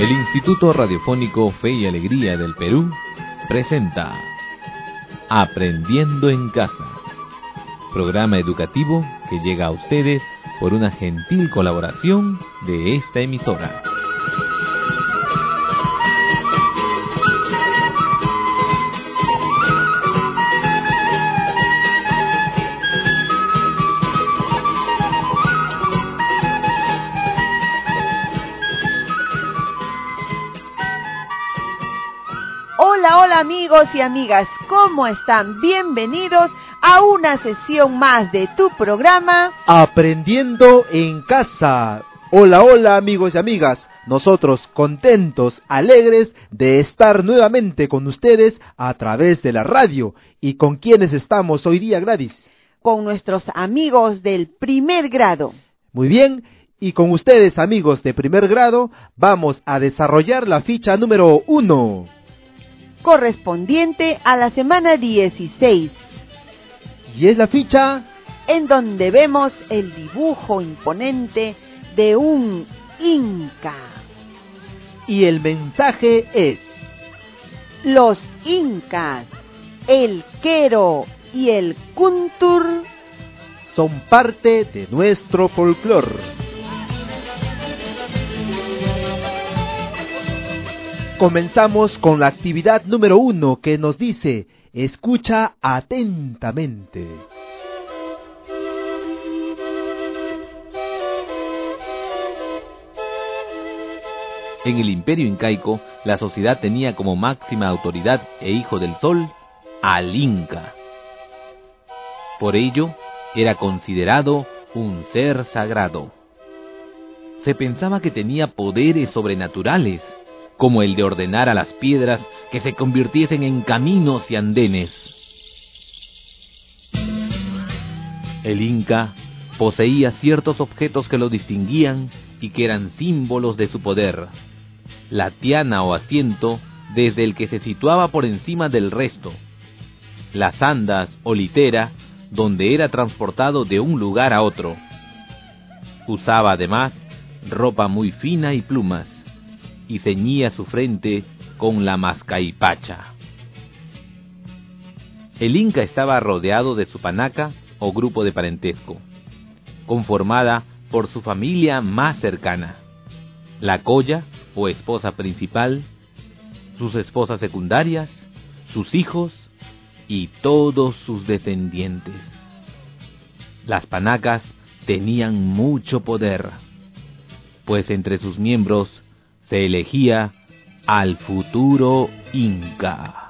El Instituto Radiofónico Fe y Alegría del Perú presenta Aprendiendo en Casa, programa educativo que llega a ustedes por una gentil colaboración de esta emisora. Hola amigos y amigas, ¿cómo están? Bienvenidos a una sesión más de tu programa Aprendiendo en Casa. Hola amigos y amigas, nosotros contentos, alegres de estar nuevamente con ustedes a través de la radio. ¿Y con quiénes estamos hoy día, Gladys? Con nuestros amigos del primer grado. Muy bien, y con ustedes, amigos de primer grado, vamos a desarrollar la ficha número 1. Correspondiente a la semana 16. Y es la ficha en donde vemos el dibujo imponente de un Inca. Y el mensaje es: los Incas, el Quero y el Kuntur son parte de nuestro folclore. Comenzamos con la actividad número 1 que nos dice: escucha atentamente. En el Imperio Incaico, la sociedad tenía como máxima autoridad e hijo del sol al Inca. Por ello, era considerado un ser sagrado. Se pensaba que tenía poderes sobrenaturales, como el de ordenar a las piedras que se convirtiesen en caminos y andenes. El Inca poseía ciertos objetos que lo distinguían y que eran símbolos de su poder: la tiana o asiento desde el que se situaba por encima del resto, las andas o litera donde era transportado de un lugar a otro. Usaba además ropa muy fina y plumas, y ceñía su frente con la mascaipacha. El Inca estaba rodeado de su panaca o grupo de parentesco, conformada por su familia más cercana, la colla o esposa principal, sus esposas secundarias, sus hijos y todos sus descendientes. Las panacas tenían mucho poder, pues entre sus miembros se elegía al futuro Inca.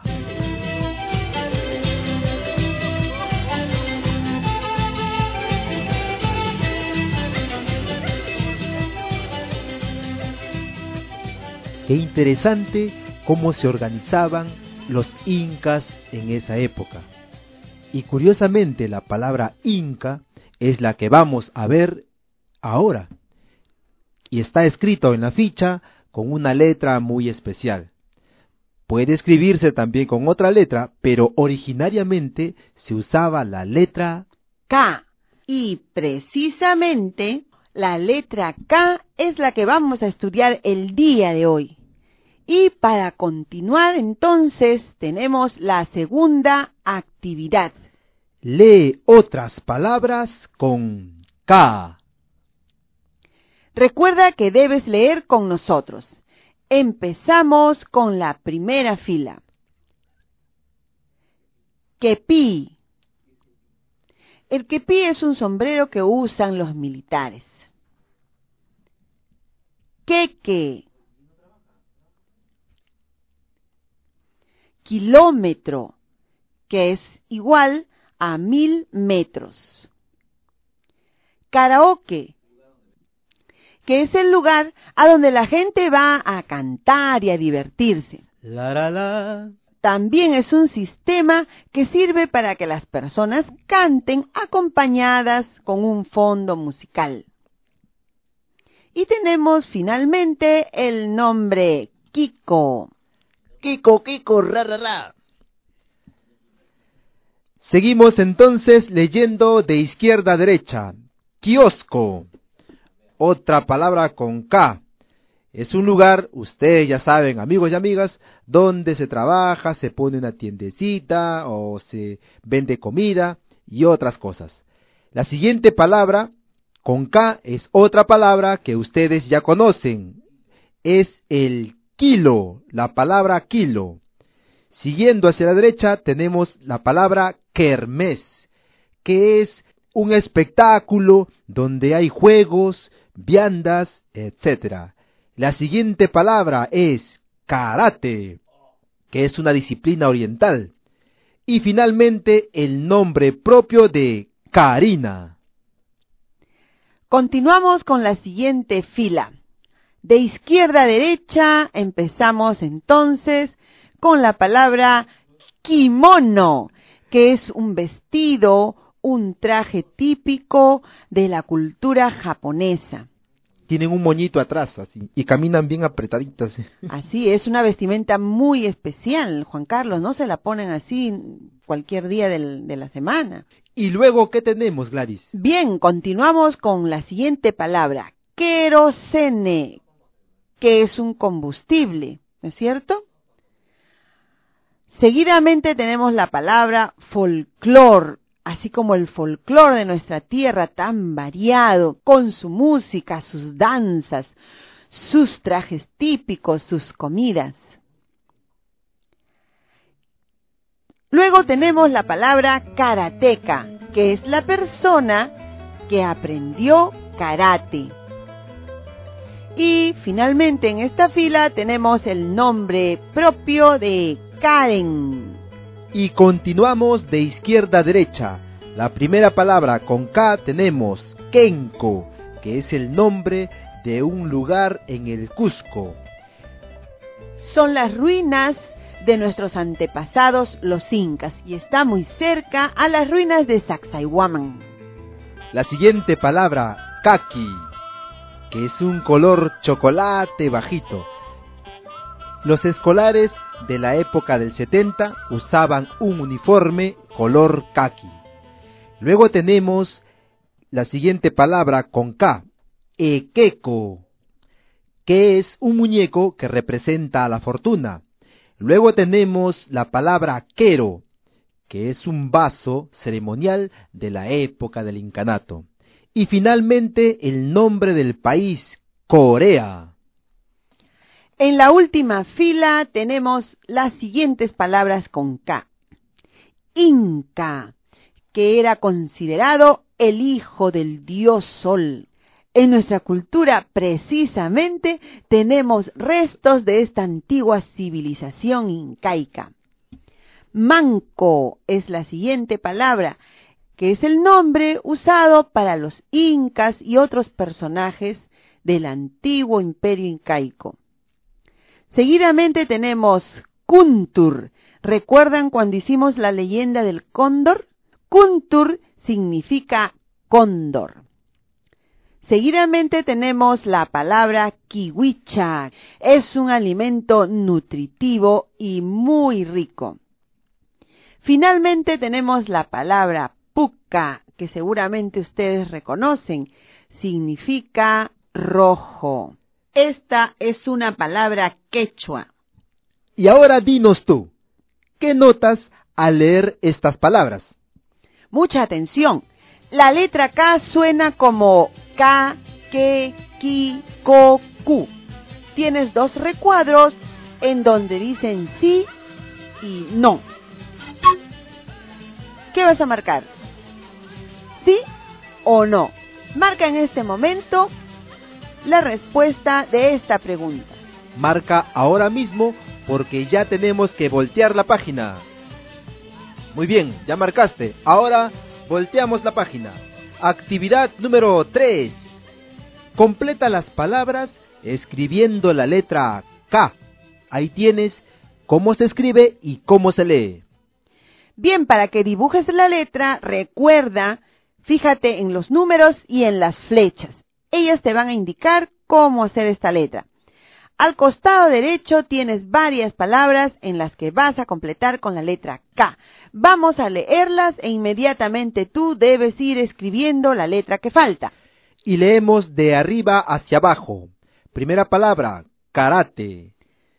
Qué interesante cómo se organizaban los incas en esa época. Y curiosamente la palabra Inca es la que vamos a ver ahora. Y está escrito en la ficha con una letra muy especial. Puede escribirse también con otra letra, pero originariamente se usaba la letra K. Y precisamente la letra K es la que vamos a estudiar el día de hoy. Y para continuar entonces tenemos la segunda actividad. Lee otras palabras con K. Recuerda que debes leer con nosotros. Empezamos con la primera fila. Quepí. El quepí es un sombrero que usan los militares. Queque. Kilómetro, que es igual a 1000 metros. Karaoke, que es el lugar a donde la gente va a cantar y a divertirse. También es un sistema que sirve para que las personas canten acompañadas con un fondo musical. Y tenemos finalmente el nombre Kiko. Kiko, ra. Seguimos entonces leyendo de izquierda a derecha. Kiosco. Otra palabra con K. Es un lugar, ustedes ya saben, amigos y amigas, donde se trabaja, se pone una tiendecita o se vende comida y otras cosas. La siguiente palabra, con K, es otra palabra que ustedes ya conocen. Es el kilo, la palabra kilo. Siguiendo hacia la derecha tenemos la palabra kermés, que es un espectáculo donde hay juegos, viandas, etc. La siguiente palabra es karate, que es una disciplina oriental. Y finalmente el nombre propio de Karina. Continuamos con la siguiente fila. De izquierda a derecha empezamos entonces con la palabra kimono, que es un vestido, un traje típico de la cultura japonesa. Tienen un moñito atrás así y caminan bien apretaditas. Así es, una vestimenta muy especial, Juan Carlos, no se la ponen así cualquier día de la semana. ¿Y luego qué tenemos, Gladys? Bien, continuamos con la siguiente palabra, querosene, que es un combustible, ¿no es cierto? Seguidamente tenemos la palabra folclor, así como el folclor de nuestra tierra tan variado, con su música, sus danzas, sus trajes típicos, sus comidas. Luego tenemos la palabra karateca, que es la persona que aprendió karate. Y finalmente en esta fila tenemos el nombre propio de Karen. Y continuamos de izquierda a derecha. La primera palabra con K tenemos Kenko, que es el nombre de un lugar en el Cusco. Son las ruinas de nuestros antepasados los incas y está muy cerca a las ruinas de Sacsayhuamán. La siguiente palabra, kaki, que es un color chocolate bajito. Los escolares de la época del 70 usaban un uniforme color kaki. Luego tenemos la siguiente palabra con K, ekeko, que es un muñeco que representa a la fortuna. Luego tenemos la palabra quero, que es un vaso ceremonial de la época del incanato. Y finalmente el nombre del país, Corea. En la última fila tenemos las siguientes palabras con K. Inca, que era considerado el hijo del dios Sol. En nuestra cultura, precisamente, tenemos restos de esta antigua civilización incaica. Manco es la siguiente palabra, que es el nombre usado para los incas y otros personajes del antiguo imperio incaico. Seguidamente tenemos Kuntur. ¿Recuerdan cuando hicimos la leyenda del cóndor? Kuntur significa cóndor. Seguidamente tenemos la palabra kiwicha. Es un alimento nutritivo y muy rico. Finalmente tenemos la palabra puca, que seguramente ustedes reconocen. Significa rojo. Esta es una palabra quechua. Y ahora dinos tú, ¿qué notas al leer estas palabras? Mucha atención. La letra K suena como K, Ke, Ki, Ko, Ku. Tienes dos recuadros en donde dicen sí y no. ¿Qué vas a marcar? ¿Sí o no? Marca en este momento la respuesta de esta pregunta. Marca ahora mismo porque ya tenemos que voltear la página. Muy bien, ya marcaste. Ahora volteamos la página. Actividad número 3. Completa las palabras escribiendo la letra K. Ahí tienes cómo se escribe y cómo se lee. Bien, para que dibujes la letra, recuerda, fíjate en los números y en las flechas. Ellas te van a indicar cómo hacer esta letra. Al costado derecho tienes varias palabras en las que vas a completar con la letra K. Vamos a leerlas e inmediatamente tú debes ir escribiendo la letra que falta. Y leemos de arriba hacia abajo. Primera palabra, karate.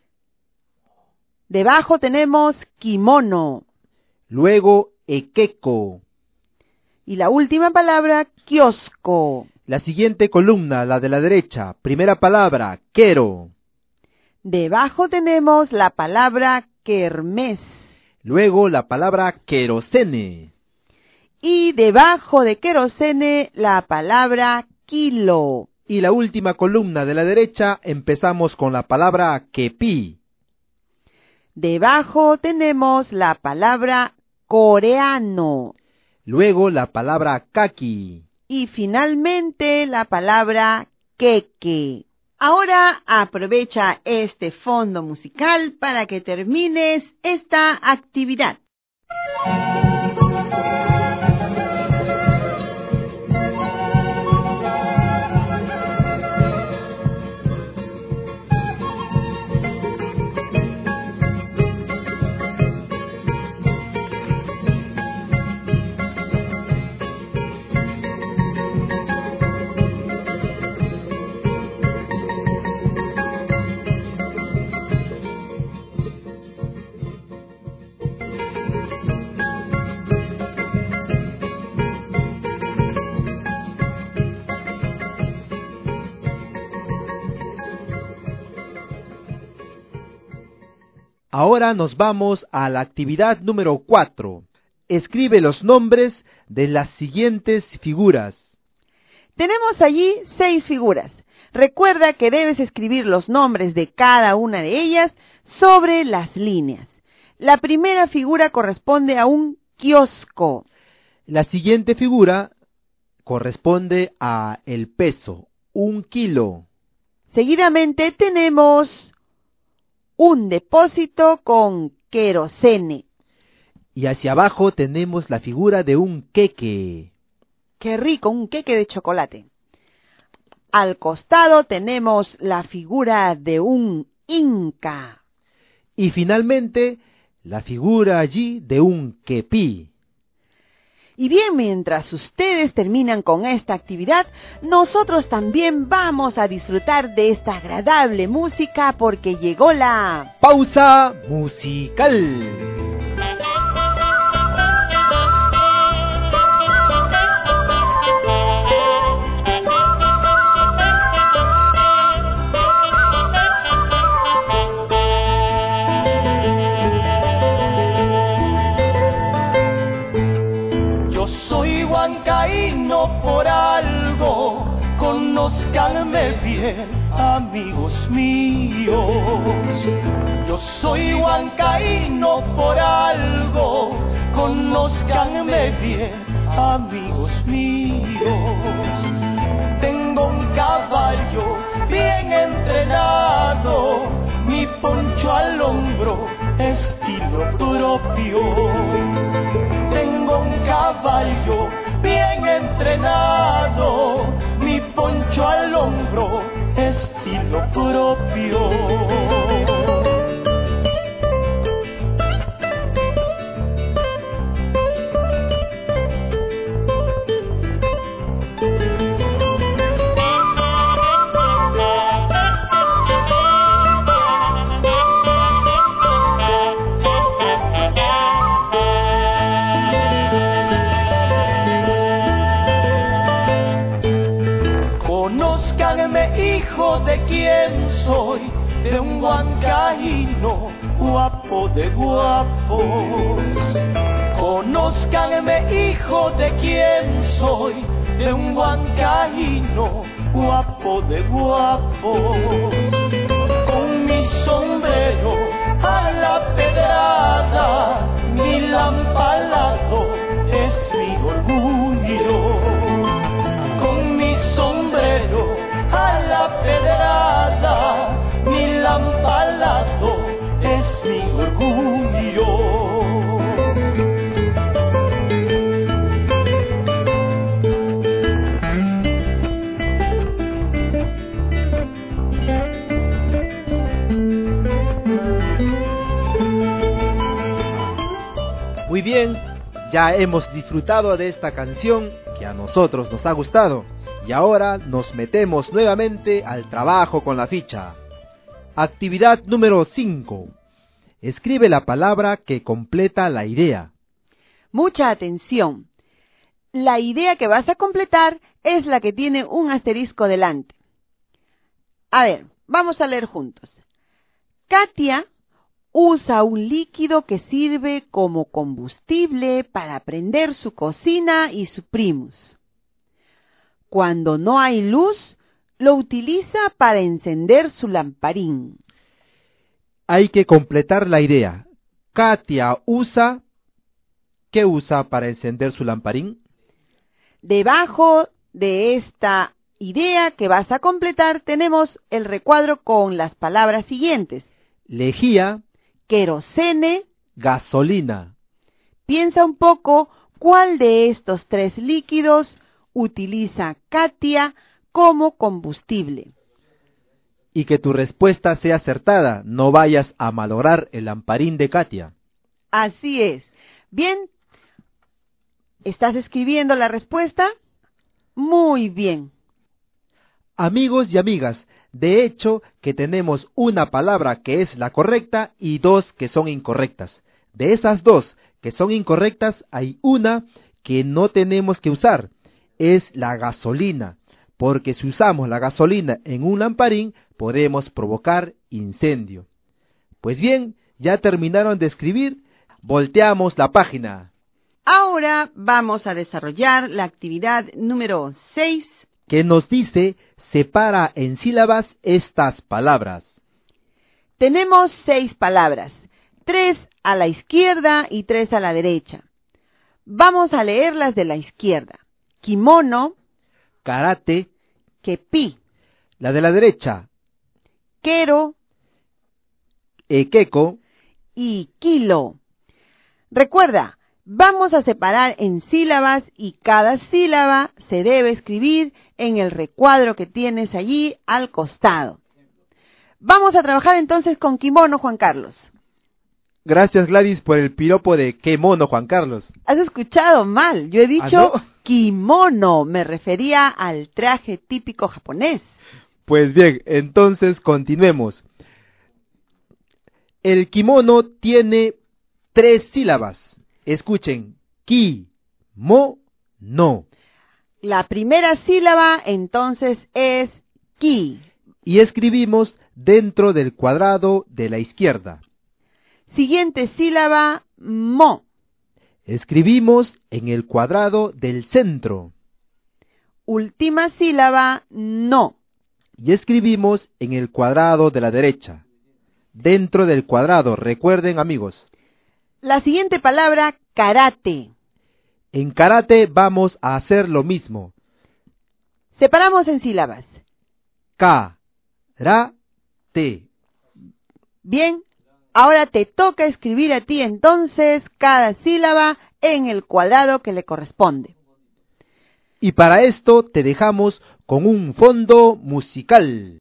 Debajo tenemos kimono. Luego, ekeko. Y la última palabra, kiosco. La siguiente columna, la de la derecha. Primera palabra, quero. Debajo tenemos la palabra kermés. Luego la palabra querosene. Y debajo de querosene la palabra kilo. Y la última columna de la derecha empezamos con la palabra kepi. Debajo tenemos la palabra coreano. Luego la palabra kaki. Y finalmente la palabra queque. Ahora aprovecha este fondo musical para que termines esta actividad. Ahora nos vamos a la actividad número 4. Escribe los nombres de las siguientes figuras. Tenemos allí 6 figuras. Recuerda que debes escribir los nombres de cada una de ellas sobre las líneas. La primera figura corresponde a un kiosco. La siguiente figura corresponde a el peso, 1 kilo. Seguidamente tenemos un depósito con querosene. Y hacia abajo tenemos la figura de un queque. ¡Qué rico! Un queque de chocolate. Al costado tenemos la figura de un inca. Y finalmente, la figura allí de un quepí. Y bien, mientras ustedes terminan con esta actividad, nosotros también vamos a disfrutar de esta agradable música porque llegó la pausa musical. Huancaíno por algo, conózcanme bien, amigos míos. Yo soy huancaíno por algo, conózcanme bien, amigos míos. Tengo un caballo bien entrenado, mi poncho al hombro, estilo propio. Tengo un caballo bien entrenado, mi poncho al hombro, estilo propio. Hijo de quién soy, de un huancaíno guapo de guapos. Conózcanme, hijo de quién soy, de un huancaíno guapo de guapos. Con mi sombrero a la pedrada, mi lampalado es mi orgullo. Con mi sombrero a la pedrada, mi lampalado es mi orgullo. Muy bien, ya hemos disfrutado de esta canción que a nosotros nos ha gustado. Y ahora nos metemos nuevamente al trabajo con la ficha. Actividad número 5. Escribe la palabra que completa la idea. Mucha atención. La idea que vas a completar es la que tiene un asterisco delante. A ver, vamos a leer juntos. Katia usa un líquido que sirve como combustible para prender su cocina y su primus. Cuando no hay luz, lo utiliza para encender su lamparín. Hay que completar la idea. Katia usa... ¿Qué usa para encender su lamparín? Debajo de esta idea que vas a completar tenemos el recuadro con las palabras siguientes. Lejía, Querosene. gasolina. Piensa un poco cuál de estos tres líquidos utiliza Katia como combustible. Y que tu respuesta sea acertada, no vayas a malograr el lamparín de Katia. Así es. Bien, ¿estás escribiendo la respuesta? Muy bien. Amigos y amigas, de hecho que tenemos una palabra que es la correcta y dos que son incorrectas. De esas dos que son incorrectas hay una que no tenemos que usar, es la gasolina, porque si usamos la gasolina en un lamparín podemos provocar incendio. Pues bien, ya terminaron de escribir, volteamos la página. Ahora vamos a desarrollar la actividad número 6. Que nos dice, separa en sílabas estas palabras. Tenemos 6 palabras, 3 a la izquierda y 3 a la derecha. Vamos a leerlas de la izquierda. Kimono, Karate, kepi, la de la derecha, quero ekeko, y kilo. Recuerda, vamos a separar en sílabas y cada sílaba se debe escribir en el recuadro que tienes allí al costado. Vamos a trabajar entonces con kimono, Juan Carlos. Gracias Gladys por el piropo de qué mono, Juan Carlos. Has escuchado mal, yo he dicho ¿Ah, no? kimono, me refería al traje típico japonés. Pues bien, entonces continuemos. El kimono tiene 3 sílabas. Escuchen, ki, mo, no. La primera sílaba entonces es ki. Y escribimos dentro del cuadrado de la izquierda. Siguiente sílaba, mo. Escribimos en el cuadrado del centro. Última sílaba, no. Y escribimos en el cuadrado de la derecha. Dentro del cuadrado, recuerden amigos. La siguiente palabra, karate. En karate vamos a hacer lo mismo. Separamos en sílabas. Ka, ra, te. Bien, ahora te toca escribir a ti entonces cada sílaba en el cuadrado que le corresponde. Y para esto te dejamos con un fondo musical.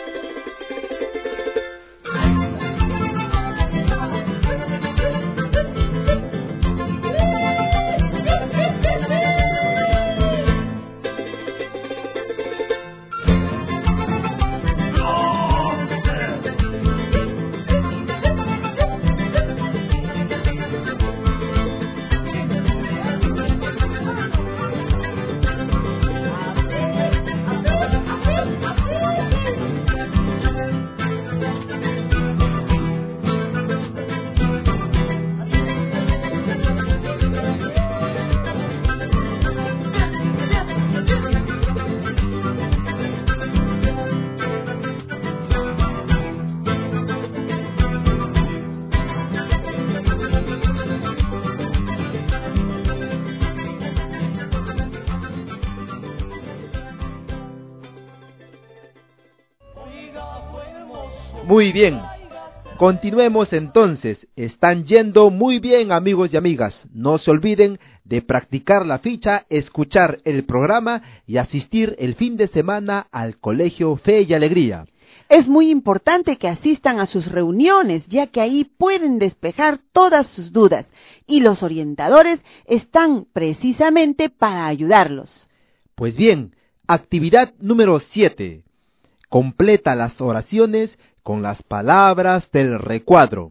Muy bien, continuemos entonces. Están yendo muy bien amigos y amigas. No se olviden de practicar la ficha, escuchar el programa y asistir el fin de semana al Colegio Fe y Alegría. Es muy importante que asistan a sus reuniones, ya que ahí pueden despejar todas sus dudas y los orientadores están precisamente para ayudarlos. Pues bien, Actividad número 7. Completa las oraciones con las palabras del recuadro.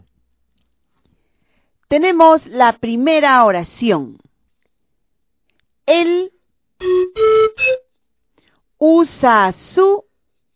Tenemos la primera oración. Él usa su.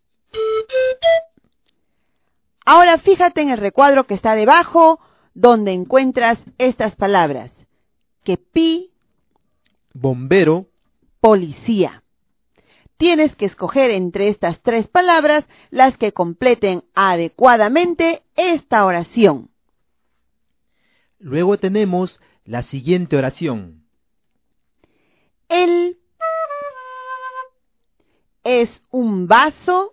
Ahora fíjate en el recuadro que está debajo, donde encuentras estas palabras. Kepi, bombero, policía. Tienes que escoger entre estas tres palabras las que completen adecuadamente esta oración. Luego tenemos la siguiente oración. Él es un vaso.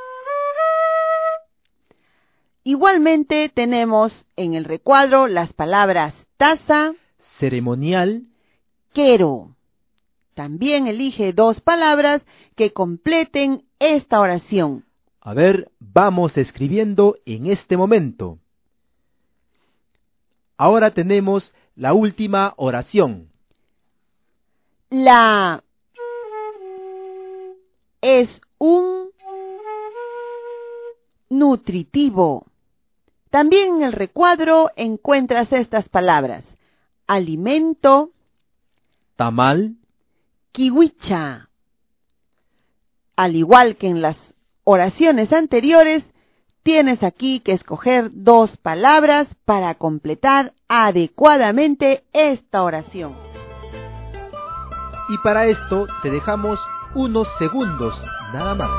Igualmente tenemos en el recuadro las palabras taza, ceremonial, quero. También elige dos palabras que completen esta oración. A ver, vamos escribiendo en este momento. Ahora tenemos la última oración. La es un nutritivo. También en el recuadro encuentras estas palabras. Alimento, tamal, kiwicha. Al igual que en las oraciones anteriores, tienes aquí que escoger dos palabras para completar adecuadamente esta oración. Y para esto te dejamos unos segundos, nada más.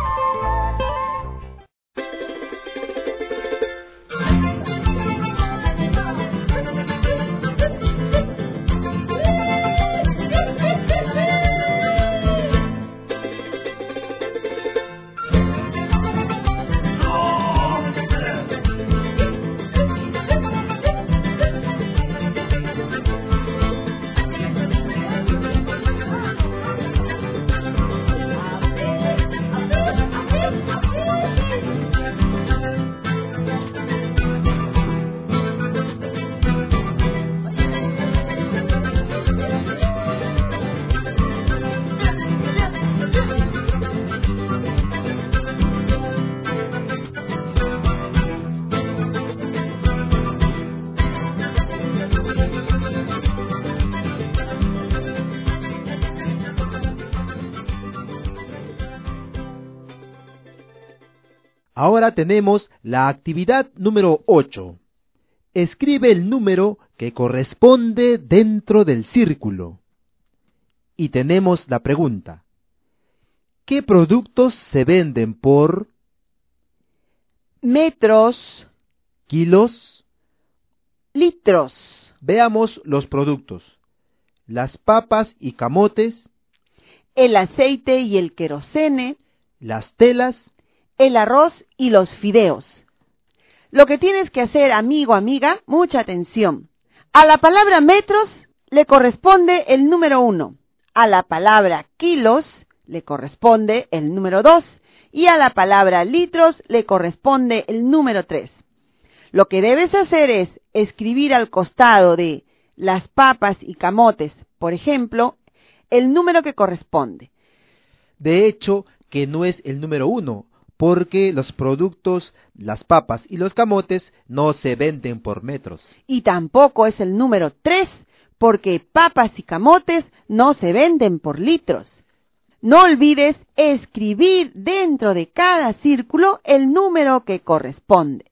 Ahora tenemos la actividad número 8. Escribe el número que corresponde dentro del círculo. Y tenemos la pregunta. ¿Qué productos se venden por metros, kilos, litros? Veamos los productos. Las papas y camotes, el aceite y el querosene, las telas, el arroz y los fideos. Lo que tienes que hacer, amigo, amiga, mucha atención. A la palabra metros le corresponde el número 1. A la palabra kilos le corresponde el número 2. Y a la palabra litros le corresponde el número 3. Lo que debes hacer es escribir al costado de las papas y camotes, por ejemplo, el número que corresponde. De hecho, que no es el número 1, porque los productos, las papas y los camotes no se venden por metros. Y tampoco es el número 3, porque papas y camotes no se venden por litros. No olvides escribir dentro de cada círculo el número que corresponde.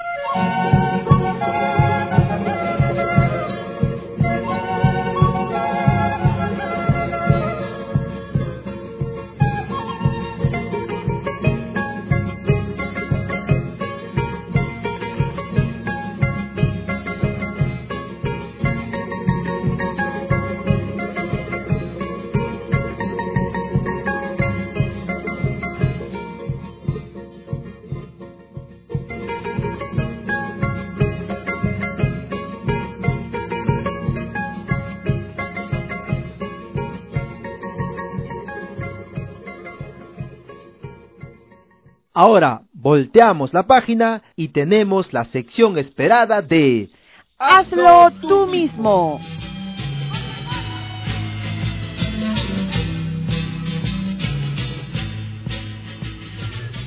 Ahora volteamos la página y tenemos la sección esperada de ¡Hazlo tú mismo!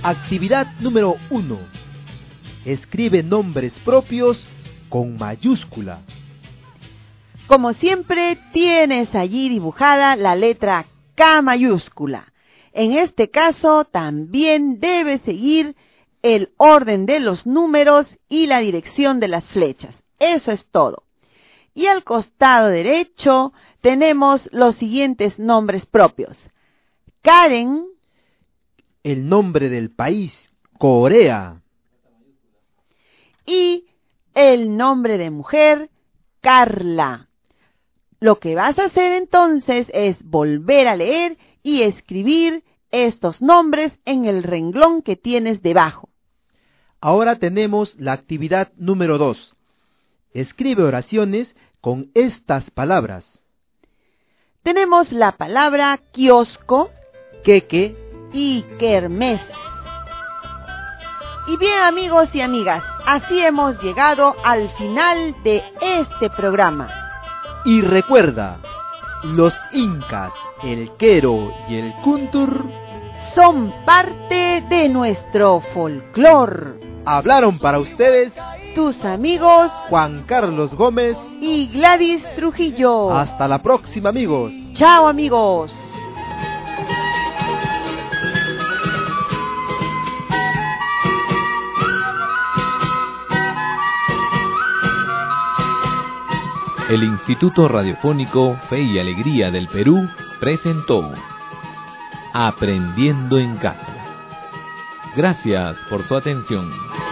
Actividad número 1. Escribe nombres propios con mayúscula. Como siempre, tienes allí dibujada la letra K mayúscula. En este caso, también debes seguir el orden de los números y la dirección de las flechas. Eso es todo. Y al costado derecho tenemos los siguientes nombres propios. Karen. El nombre del país, Corea. Y el nombre de mujer, Carla. Lo que vas a hacer entonces es volver a leer y escribir estos nombres en el renglón que tienes debajo. Ahora tenemos la actividad número 2. Escribe oraciones con estas palabras. Tenemos la palabra kiosco, Queque y kermés. Y bien, amigos y amigas, así hemos llegado al final de este programa. Y recuerda, los incas, el quero y el kuntur son parte de nuestro folclor. Hablaron para ustedes tus amigos Juan Carlos Gómez y Gladys Trujillo. Hasta la próxima, amigos. Chao, amigos. El Instituto Radiofónico Fe y Alegría del Perú presentó Aprendiendo en Casa. Gracias por su atención.